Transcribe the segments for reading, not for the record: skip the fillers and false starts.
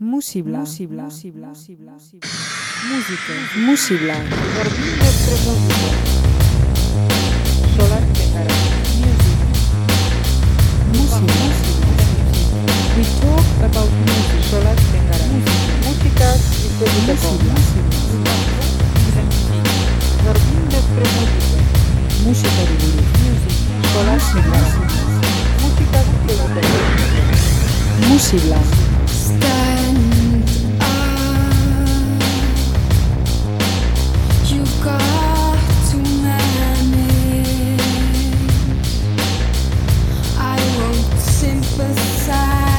Musibla. Musibla. Música. Musibla. Solar Tegara. Musibla. We talk about music. Solar Tegara. Música iztegiteko. Berdin despre musika. Musikari buruz. Solar Tegara. Música iztegiteko. Musibla. Stand up. You got to manage. I won't sympathize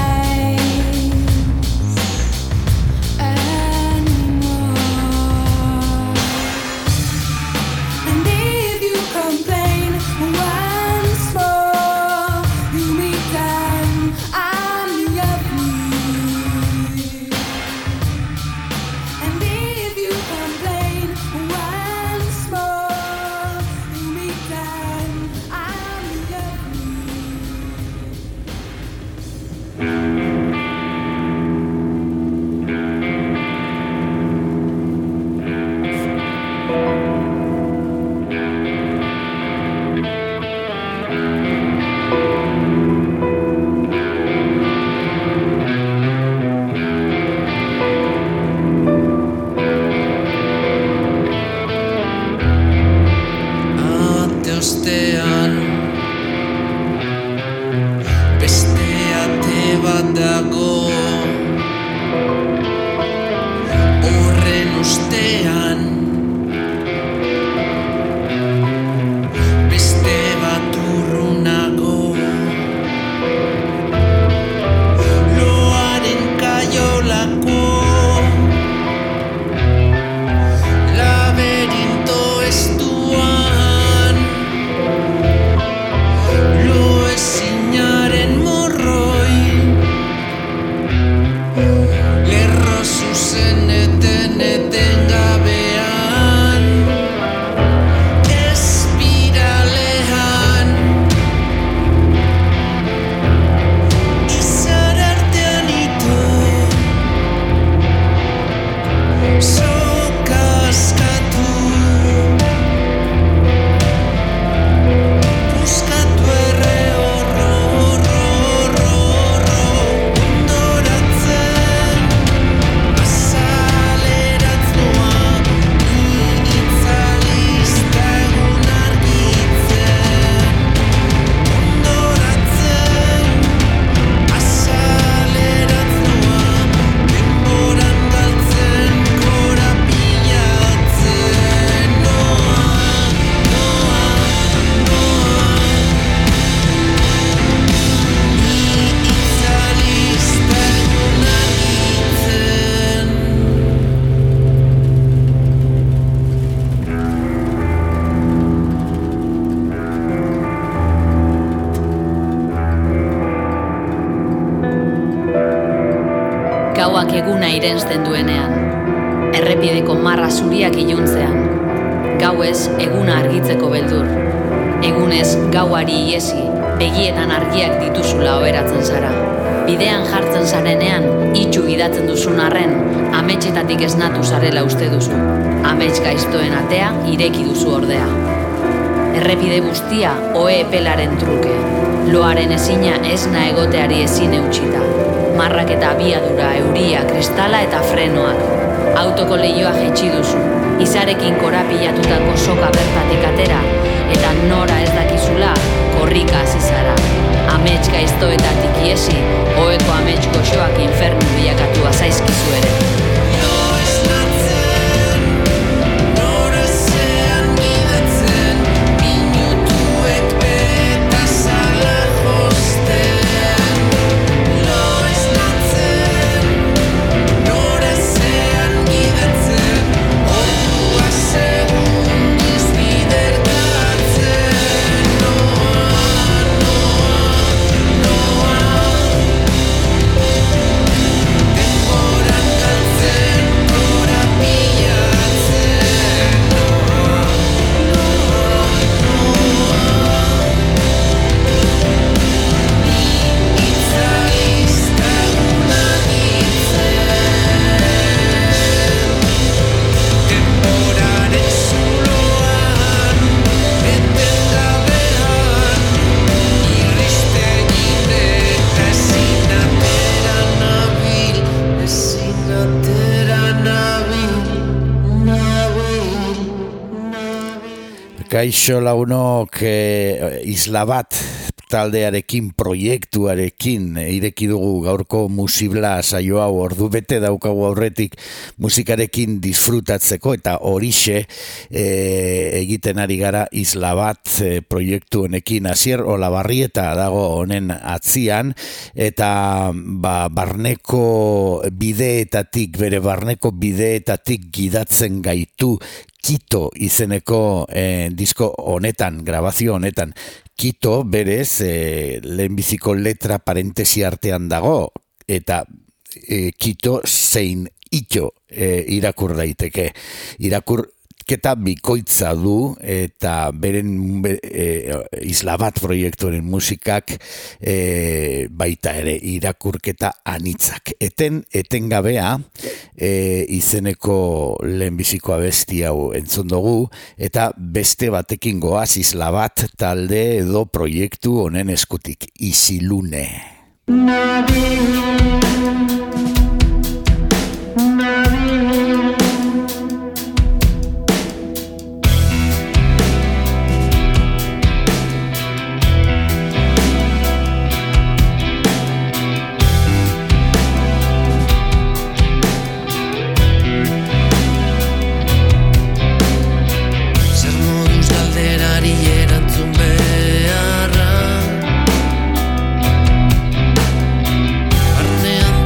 anymore. And if you complain once more, you meet them. I'm the ugly. And if you complain once more, you meet them. I'm the ugly. Ate ostean beste ate bat dago, horren ostean beste bat urrunago, loaren kaiolako laberinto estuan, lo ezinaren morroi, lerro zuzen eten gabean, espiralean, izar artean ito, sokaskatu, puskatu erre horro, ondoratzen, azaleratz noa, itzalizta egun argitzen, ondoratzen, azaleratz noa, denboran galtzen, korapilatzen, noa, itzalizta egun argitzen. Gauak eguna irensten duenean, errepideko marra zuriak iluntzean, gauez eguna argitzeko beldur, egunez gauari iesi, begietan argiak dituzula oheratzen zara. Bidean jartzen zarenean, itxu gidatzen duzun arren, ametsetatik esnatu zarela uste duzu. Amets gaiztoen atea ireki duzu ordea. Errepide guztia ohe epelaren truke, loaren ezina esna egoteari ezin eutxita. Marrak eta abiadura, euria, kristala eta frenoak. Autoko leioa jaitsi duzu, izarekin korapilatutako soka bertatik atera, eta nora ez dakizula, korrika hasi zara. Amets gaiztoetatik iesi, oheko amets goxoak infernu bilakatua zaizkizu ere. Lo esnatzen, norezean gidatzen, minutuek beta zala josten. Lo esnatzen, norezean gidatzen, ordua segundiz biderkatzen. Noa, noa, noa. Kaixo lagunok, Isla Bat taldearekin, proiektuarekin ireki dugu gaurko Musibla saio hau. Ordu bete daukagu aurretik musikarekin disfrutatzeko, eta horixe egiten ari gara Isla Bat proiektu honekin. Asier Olabarrieta dago honen atzian, eta barneko bideetatik, bere barneko bideetatik gidatzen gaitu Kito izeneko disko honetan, grabazio honetan. Kito berez lehenbiziko letra parentesi artean dago, eta Kito zein ito irakur daiteke. Irakurketa bikoitza du, eta beren Isla Bat proiektuaren musikak baita ere irakurketa anitzak. Etengabea izeneko lehenbiziko abesti hau entzun dugu, eta beste batekin goaz Isla Bat talde edo proiektu honen eskutik, Isilune. Arnean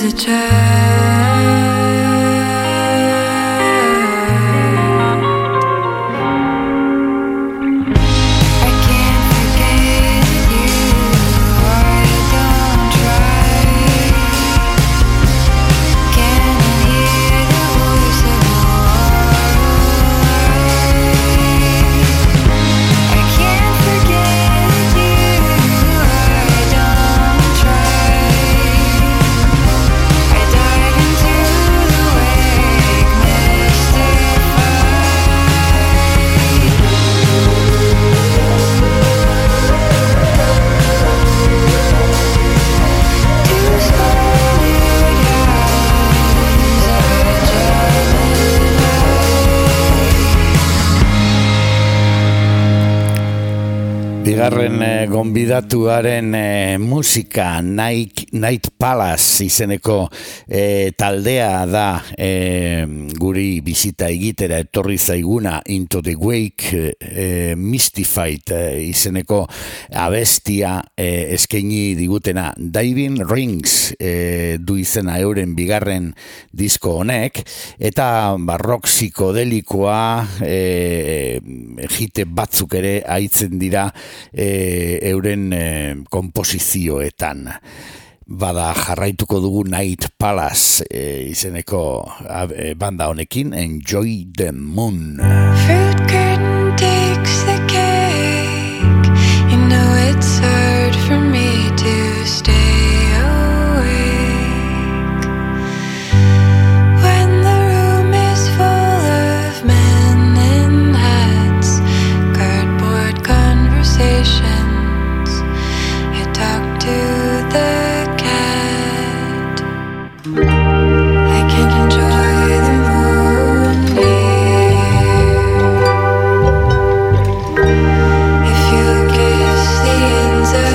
a child. I can't forget you. I don't try. Can I hear the voice of I can't forget you. I don't try. I dive into the wake, mystified. Two scarlet eyes of a Bigarren gonbidatuaren musika Night Palace izeneko taldea da guri bizita egitera etorri zaiguna Into the Wake Mystified izeneko abestia eskaini digutena. Diving Rings du izena euren bigarren disko honek, eta barrok psikodelikoa jite batzuk ere aitzen dira euren komposizioetan. Bada jarraituko dugu Night Palace izeneko banda honekin, Enjoy the Moon. Fruit curtain takes the cake. You know it's hard for me to stay awake when the room is full of men in hats, cardboard conversations. I talk to the cat. I can enjoy the moon here if you kiss the ends of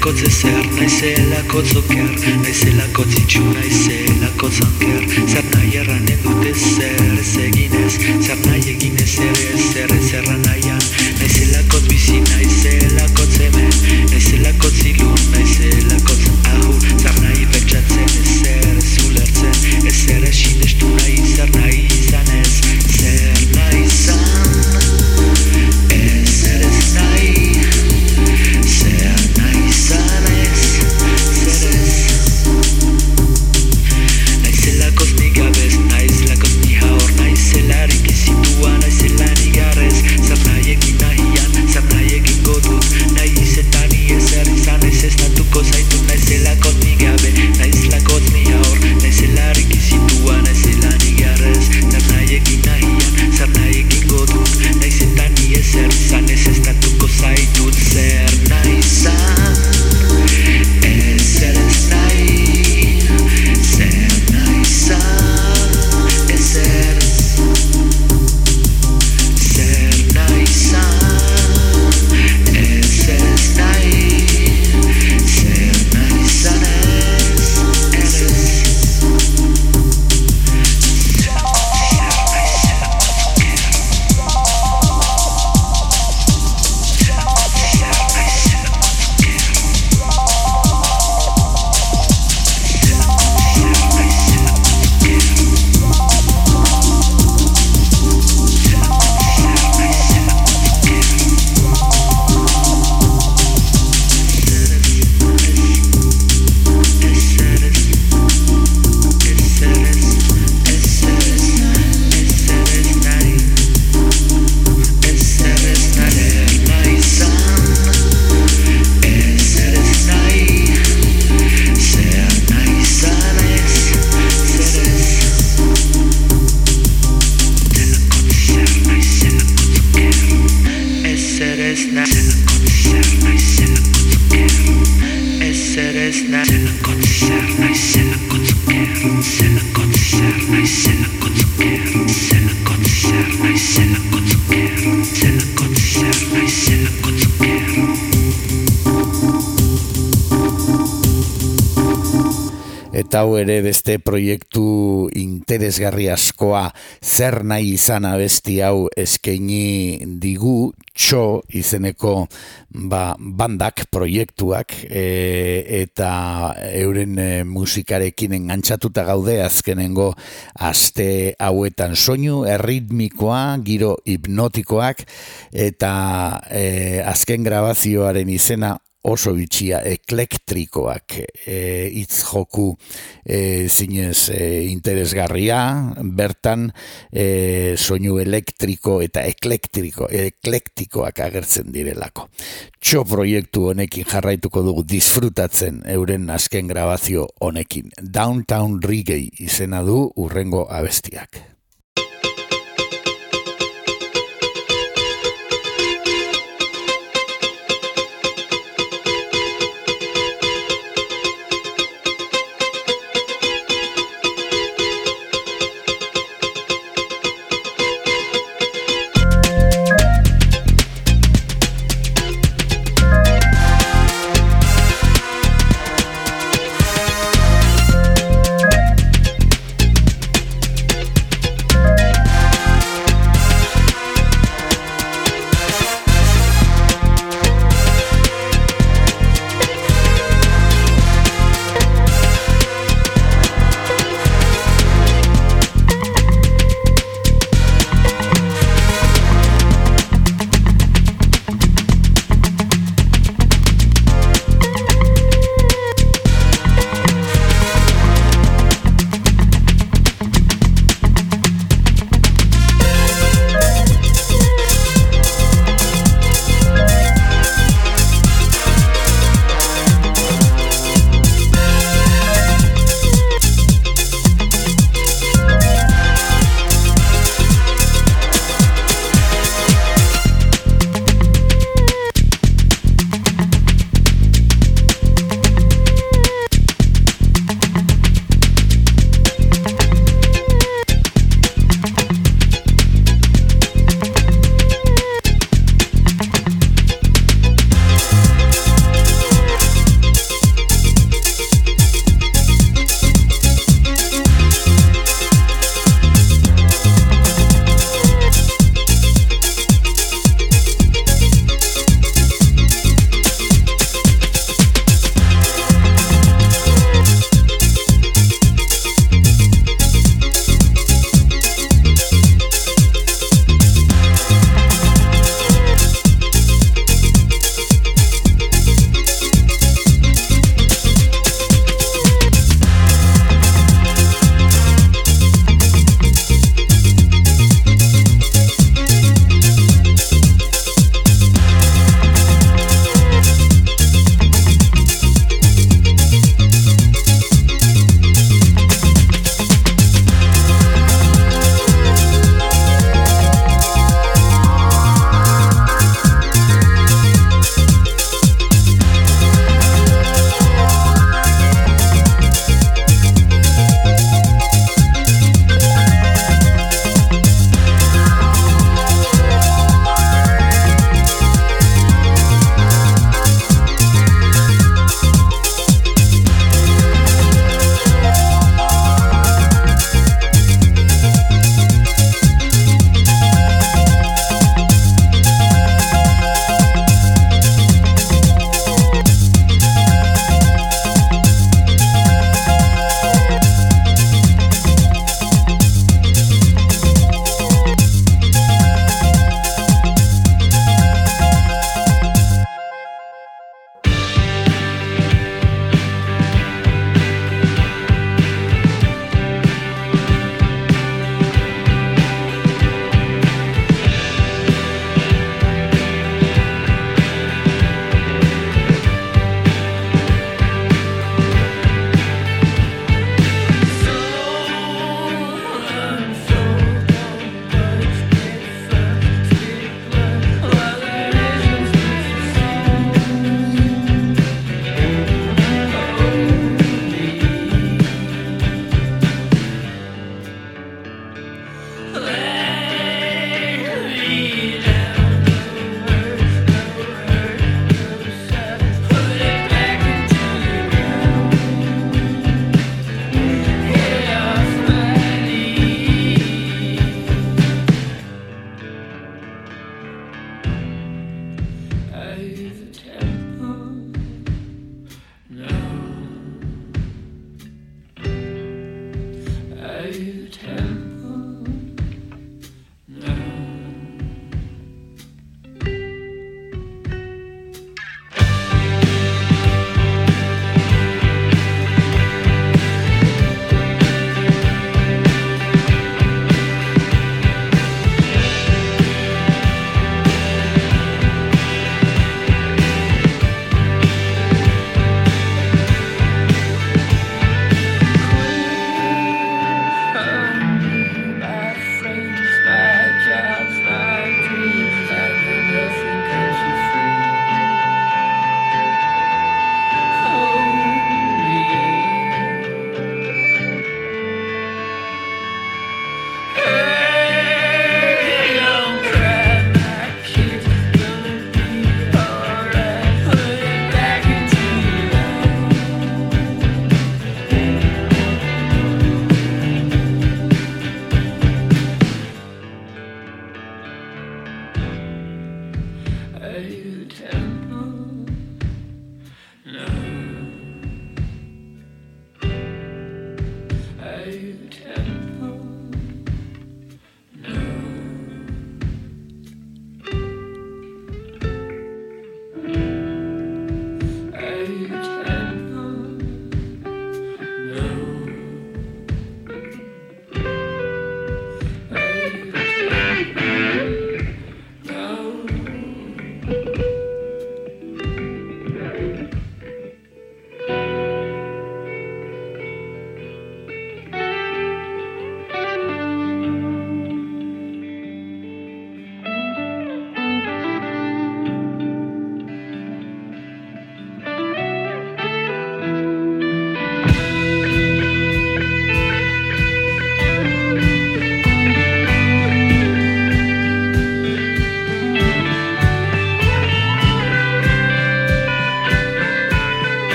naizelako zer, naizelako zoker, naizelako zitsu, naizelako zanker. Zer nahi erranen dute zer ez eginez, zer nahi eginez ere zerra nahian. Naizelako bizi, naizelako hemen, naizelako zilun, naizelako ahu. Zer nahi pentsatzen ezer ez ulertzen, ezer ez sinestu nahi, zer nahi izan ez, zer nahi izan. Ezer ez nahi, zer nahi izan ez, zer ez. Naizelako ni gabez, naizelako ni haor, naizelarik izitua, naizela nigarrez. Zer nahi egin nahian, zer nahi egingo dut, nahi izetan ezer izan ez estatuko zaitu. Naizelako ni gabe, naizelako ni haor, naizelarik izitua, naizela nigarrez. Zer nahi egin nahian, zer nahi egingo dut, nahi izetan ezer izan ez estatuko zaitut. Zer nahi izan, ezer ez nahi, zer nahi izan, ezer ez. Zer nahi izan, ezer ez nahi, zer nahi izan ez, erez. Eta hau ere beste proiektu interesgarri askoa, zer nahi izan abesti hau eskaini digu, Txo izeneko bandak, proiektuak, eta euren musikarekin engantzatuta gaude azkenengo aste hauetan. Soinu erritmikoa, giro hipnotikoak, eta azken grabazioaren izena oso bitxia, eklektrikoak, hitz joku zinez interesgarria, bertan soinu elektriko eta eklektikoak agertzen direlako. Txo proiektu honekin jarraituko dugu disfrutatzen euren azken grabazio honekin. Downtown Reggae izena du hurrengo abestiak.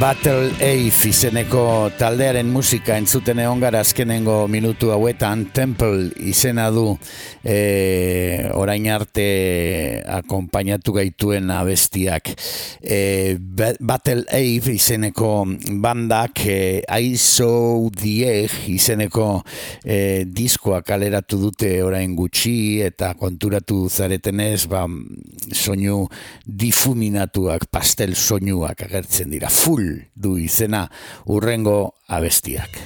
Battle Ave izeneko taldearen musika entzuten egon gara azkenengo minutu hauetan. Temple izena du orain arte akonpainatu gaituen abestiak. Battle Ave izeneko bandak Aizo Dieg izeneko diskoa kaleratu dute orain gutxi, eta konturatu zaretenez soinu difuminatuak, pastel soinuak agertzen dira. Full du izena urrengo abestiak.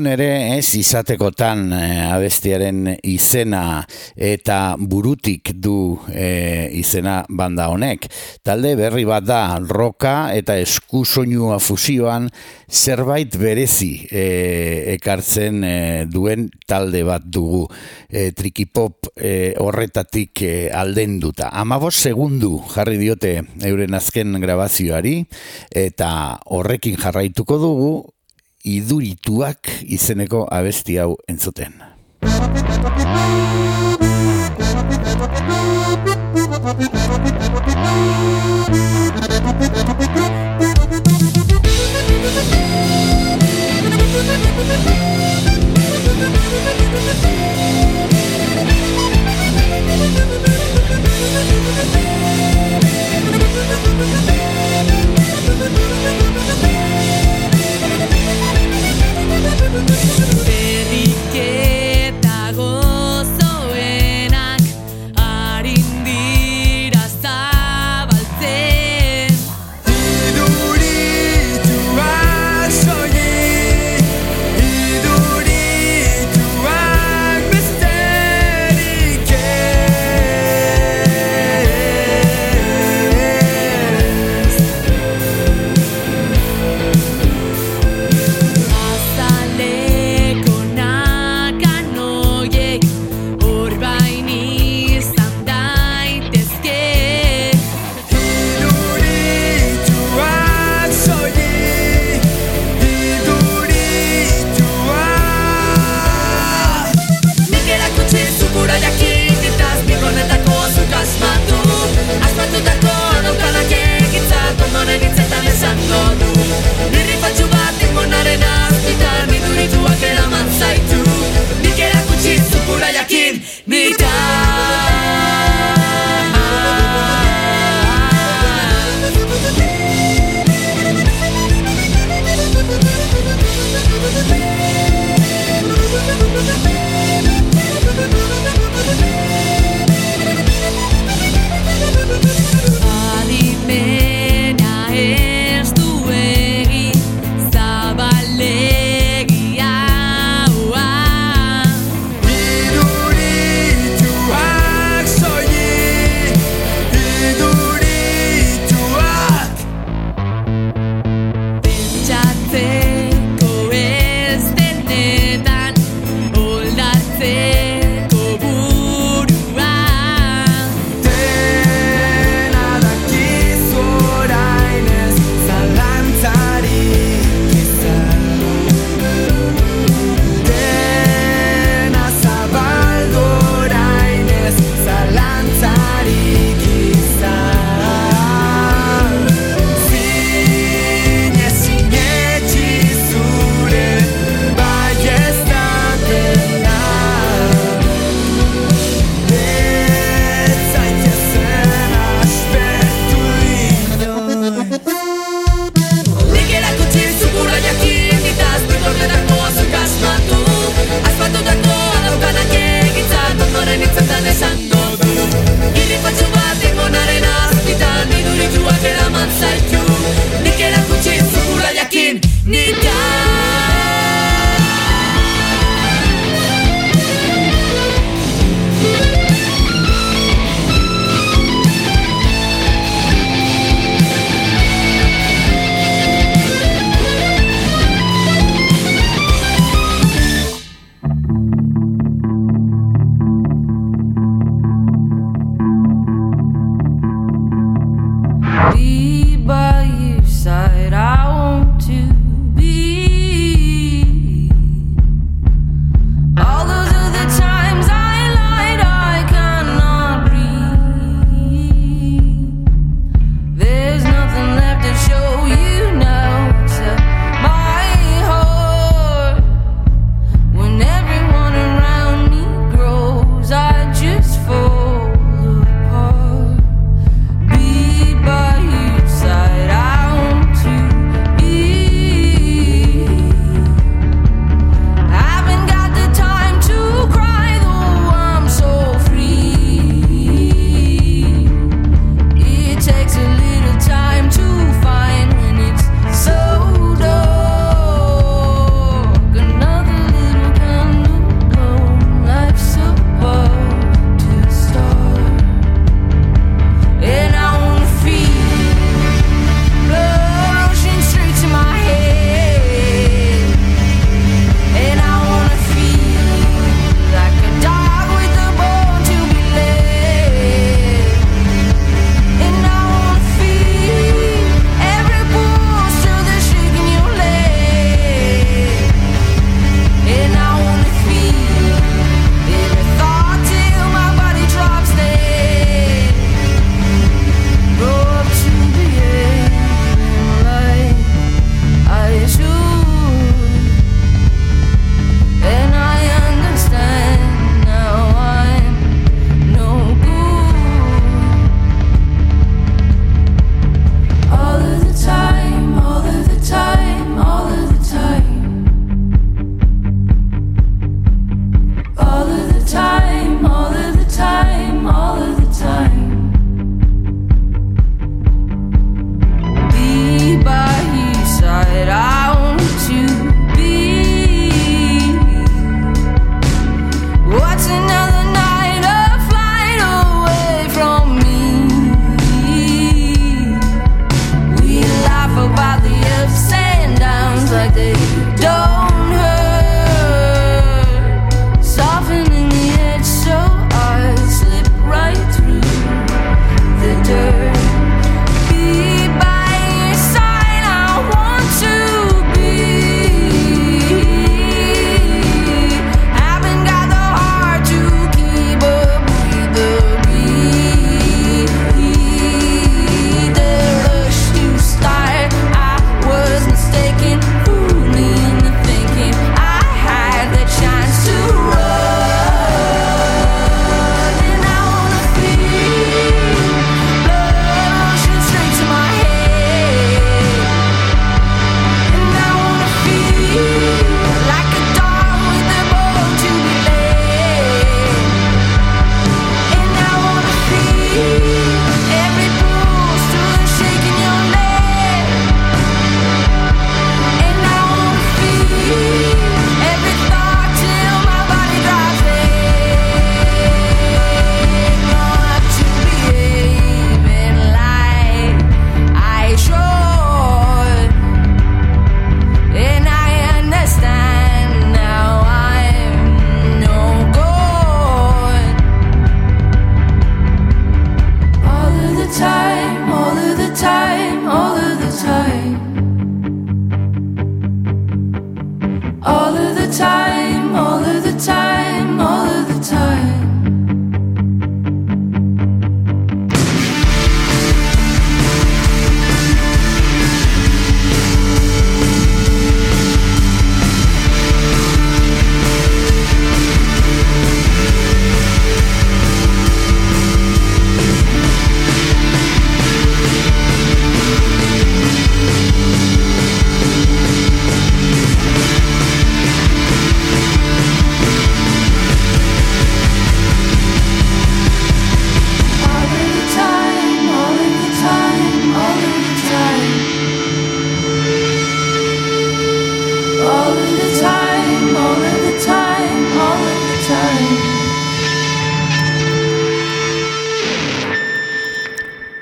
ere, ez izatekotan abestiaren izena eta burutik du izena banda honek. Talde berri bat da, roka eta eskusoinua fusioan zerbait berezi ekartzen duen talde bat dugu. Trikipop horretatik aldenduta. 15 segundu jarri diote euren azken grabazioari eta horrekin jarraituko dugu idurituak izeneko abesti hau entzuten. Berriketa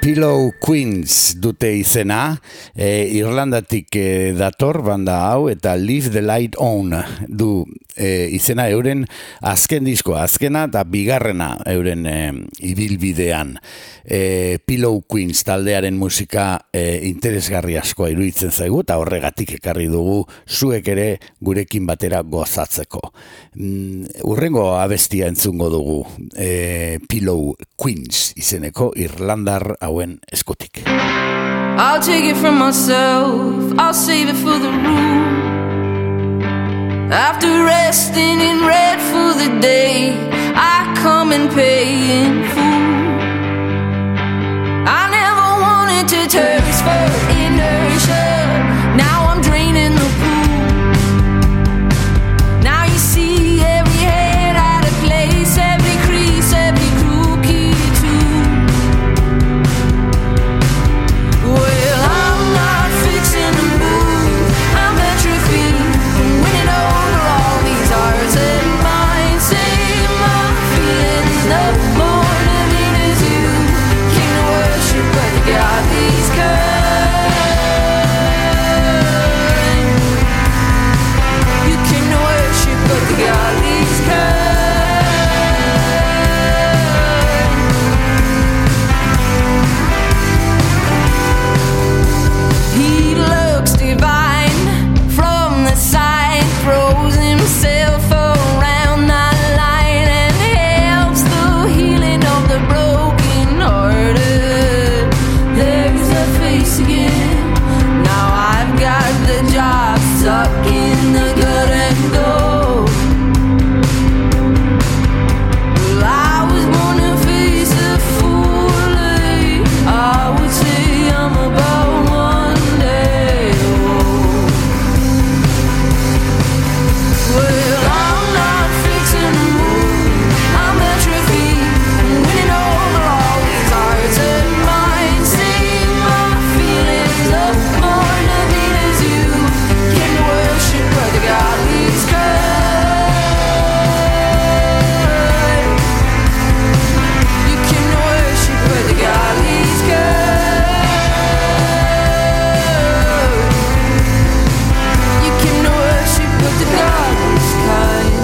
Pillow Queens dute izena, Irlandatik dator banda hau, eta Leave the Light On du izena euren azken diskoa, azkena eta bigarrena euren ibilbidean. Pillow Queens taldearen musika interesgarri askoa iruditzen zaigu, eta horregatik ekarri dugu zuek ere gurekin batera gozatzeko. Urrengo abestia entzungo dugu, Pillow Queens izeneko Irlandar hauen eskutik. I'll take it from myself, I'll save it for the room. After resting in red for the day, I come and pay in full. I never wanted to thirst for inertia, now I'm draining the pool. Now you see every head out of place, every crease, every crooked too. Well, I'm not fixing to move, I'm atrophied from winning over all these hearts and minds. Save my feelings, no more to me as you came to worship, but you got these kind. You came to worship, but you got these kind. He looks divine from the side, throws himself around that line and helps the healing of the broken hearted. There's that face again. Now I've got the job stuck in the gut and go. Well, I was born to face the fully. I would say I'm about one day old. Well, I'm not fixing to move, I'm atrophied, winning over all these hearts and minds. Save my feelings up more to be as you came to worship, brother God, please God. You came to worship, brother God, please God. You came to worship, brother God, please kind.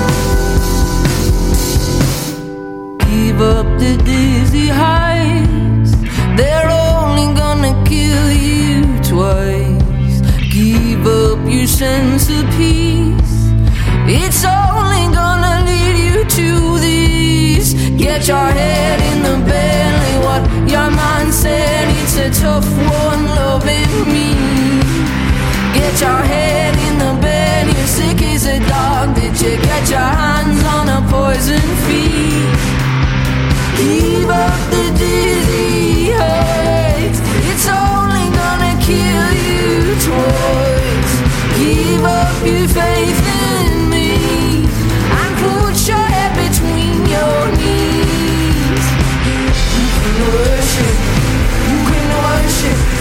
Give up the dizzy heights, they're only gonna kill you twice. Give up your sense of peace, it's only gonna lead you to these. Get your head in the belly, what your mind said, it's a tough one loving me. Get your head in the bed, you're sick as a dog. Did you get your hands on a poison feed? Give up the dizzy heights, it's only gonna kill you twice. Give up your faith in me and put your head between your knees. You can worship, you can worship,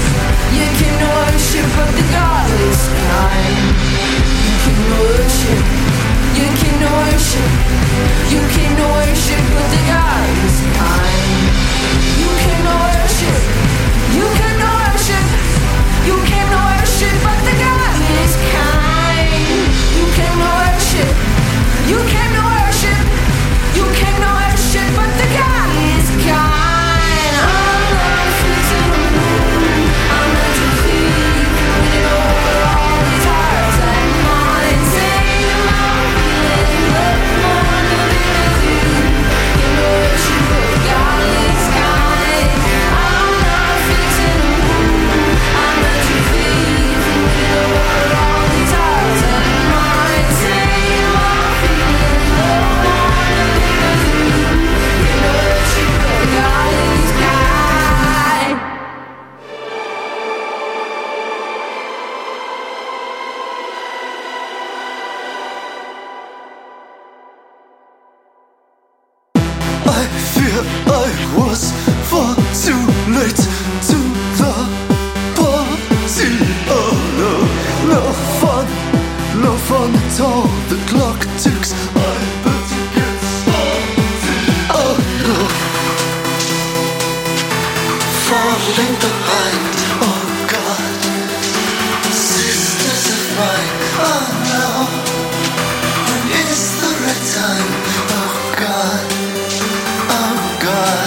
falling behind. Oh God, sisters of mine. Oh no, when is the right time? Oh God, oh God.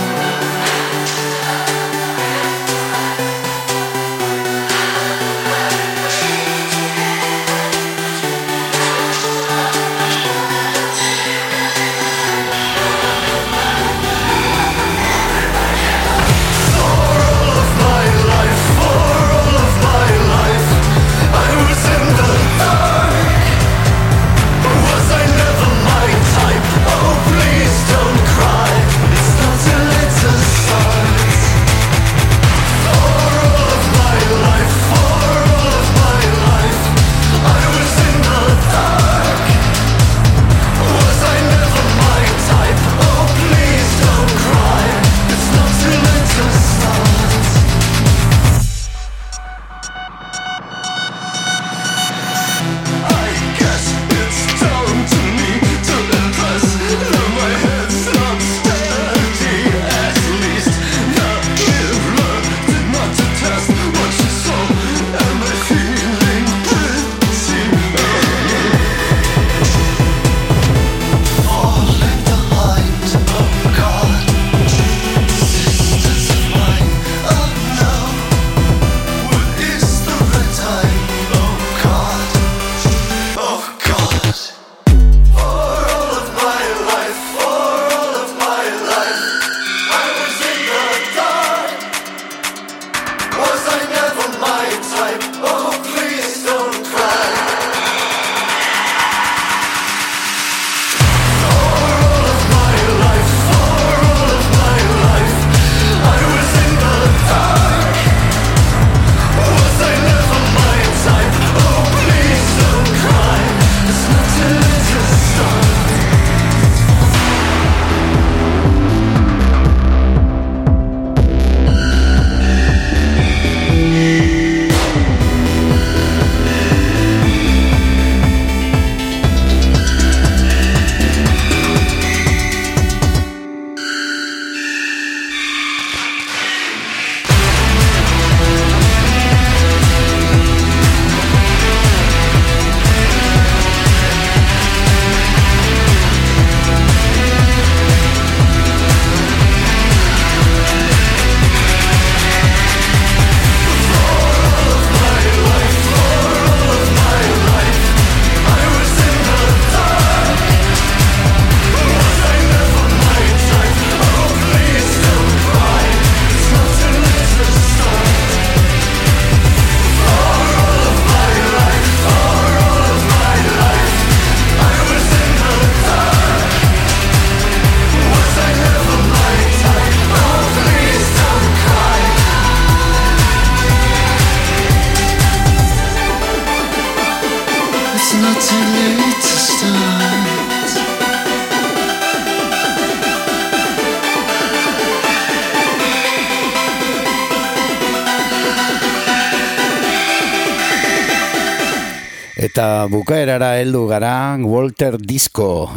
Eta bukaerara heldu gara Walter Disco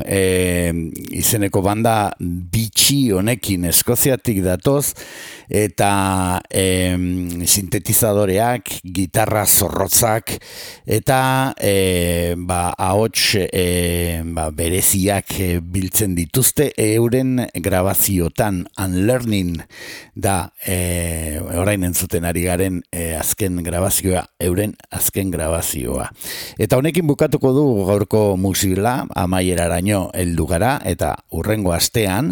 izeneko banda bitxi honekin Eskoziatik datoz eta sintetizadoreak, gitarra zorrotzak eta ahots bereziak biltzen dituzte euren grabaziotan. Unlearning da orain entzuten ari garen azken grabazioa, euren azken grabazioa. Eta honekin bukatuko du gaurko musila, amaieraraino heldu gara, eta hurrengo astean,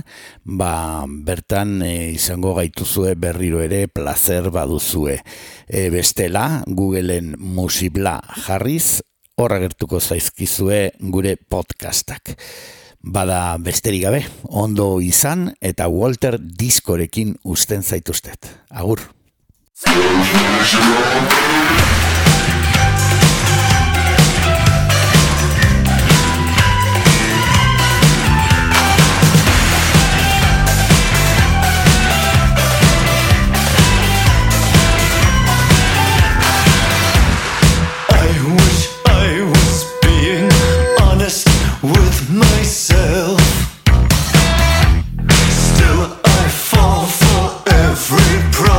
bertan izango gaituzue berriro ere plazer baduzue. Bestela, Googleen musibla jarriz, hor agertuko zaizkizue gure podcastak. Bada besterik gabe, ondo izan eta Walter Discorekin uzten zaituztet. Agur! With myself, still I fall for every promise.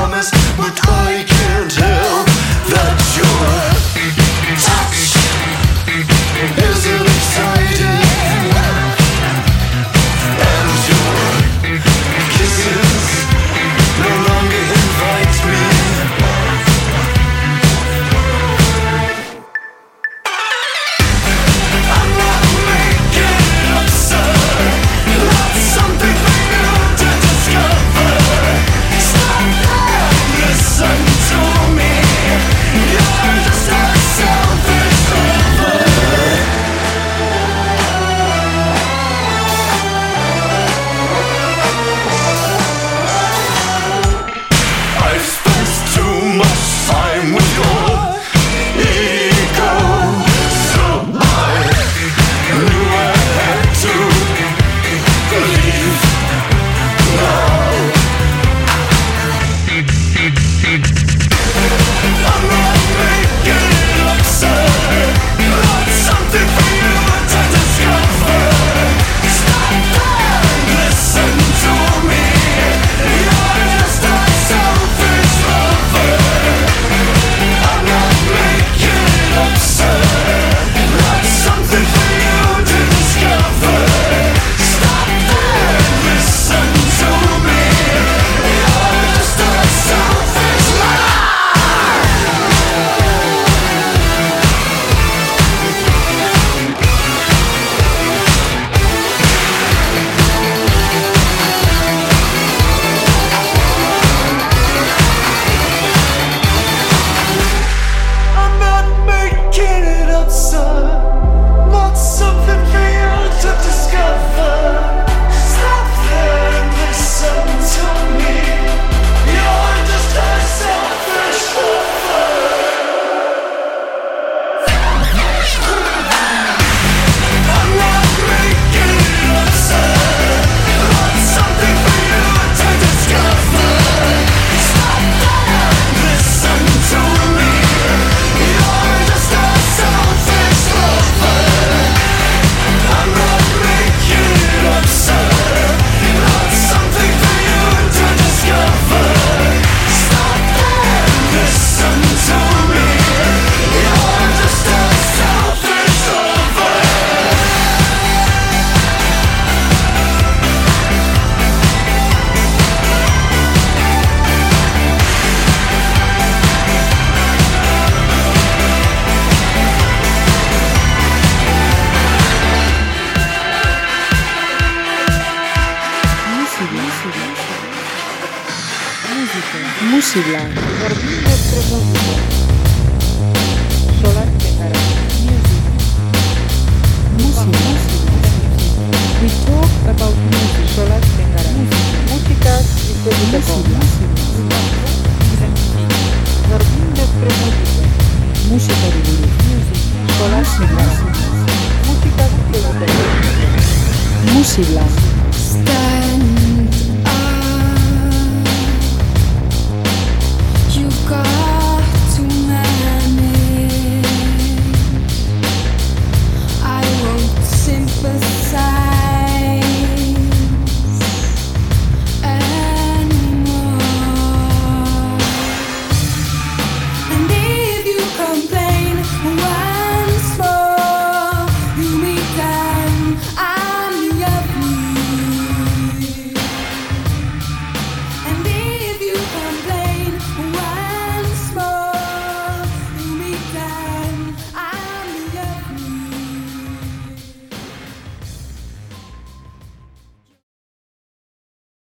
Musibla. Vorbim despre muzică. Solar Tegara. Musibla. We talk about music. Solar Tegara. Muzica este Musibla. Vorbim despre muzică. Musikari buruz. Solar Tegara. Muzica este Musibla. Stand